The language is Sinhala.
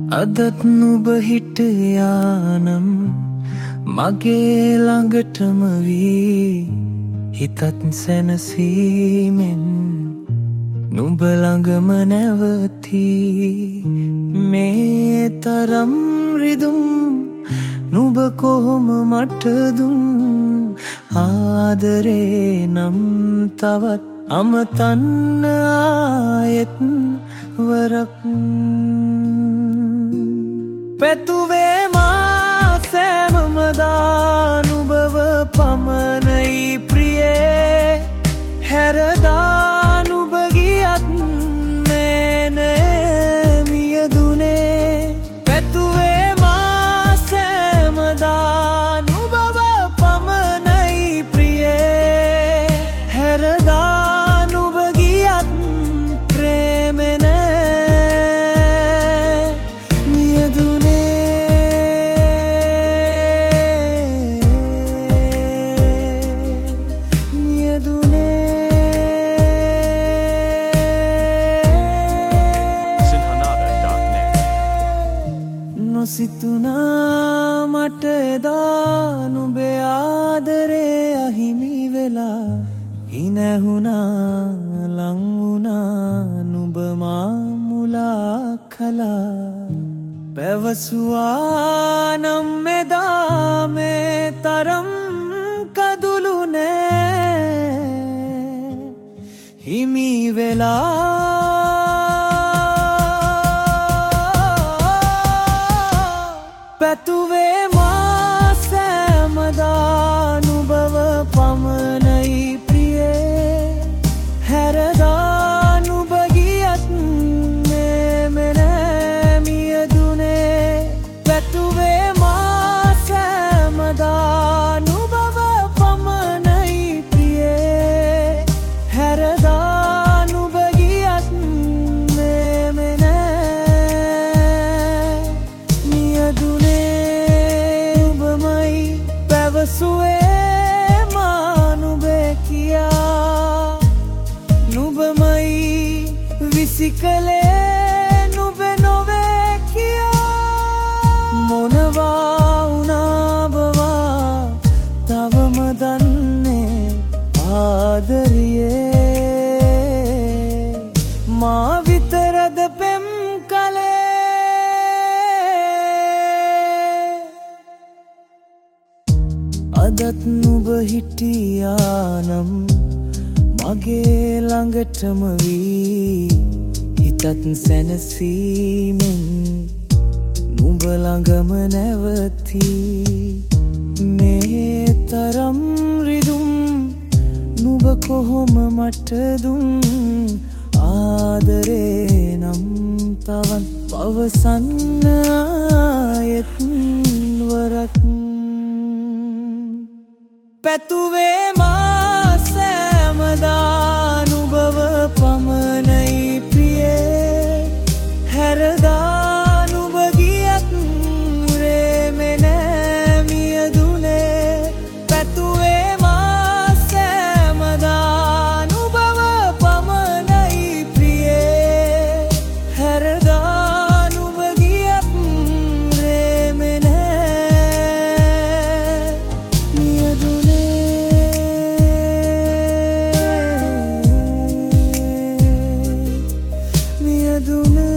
අදත් නුඹ හිටයානම් මගේ ළඟටම වී හිතත් සැනසීමෙන් නුඹ ළඟම නැවතී මේ තරම් රිදුම් නුඹ කොහොම මට දුන් ආදරේ නම් තවත් අමතන්න ආයෙත් වරක් පැතුවේ මා සෑමමදා නුඹව පමණයි ප්‍රියේ හැරදා නුඹ ගියත් නෑ මියදුනේ පැතුවේ මා සෑමදා නුඹව පමණයි ප්‍රියේ හැරදා නුඹ ගියත් ප්‍රේමෙ නොසිතුනා මට එදා නුඹේ ආදරේ අහිමි වෙලා හිනැහුණා ලංවුණා නුඹ මා මුලා කළා පැවසුවා නම් මෙදා මේ තරම් කදුළු නෑ හිමි වෙලා පැතුවේ මා සෑමදා නුඹව පමණයි ප්‍රියේ හැරදා නුඹ ගියත් නෑ මියදුනේ පැතුවේ මා සෑමදා නුඹව පමණයි ප්‍රියේ හැරදා නුඹ ගියත් නෑ මියදුනේ පැවසුවේ මා නුඹේ කියා නුඹමයි විසිකලේ නුඹේ නොවේ කියා මොනවා වුණා බවා තවම දන්නේ ආදරියේ මා විතරද පෙම් කලේ අදත් නුඹ හිටියානම් මගේ ළඟටම වී හිතත් සැනසීමෙන් නුඹ ළඟම නැවතී මේ තරම් රිදුම් නුඹ කොහොම මට දුන් ආදරේ නම් තවත් පවසන්න ආයෙත් වරක් පැතුවේ මා සෑමදා නුඹව පමණයි ප්‍රියේ හැරදා නුඹ ගියත් රේමෙ නෑ මියදුනේ පැතුවේ මා සෑමදා නුඹව පමණයි ප්‍රියේ හැරදා නුඹ ගියත් රේමෙ නෑ මියදුනේ Dune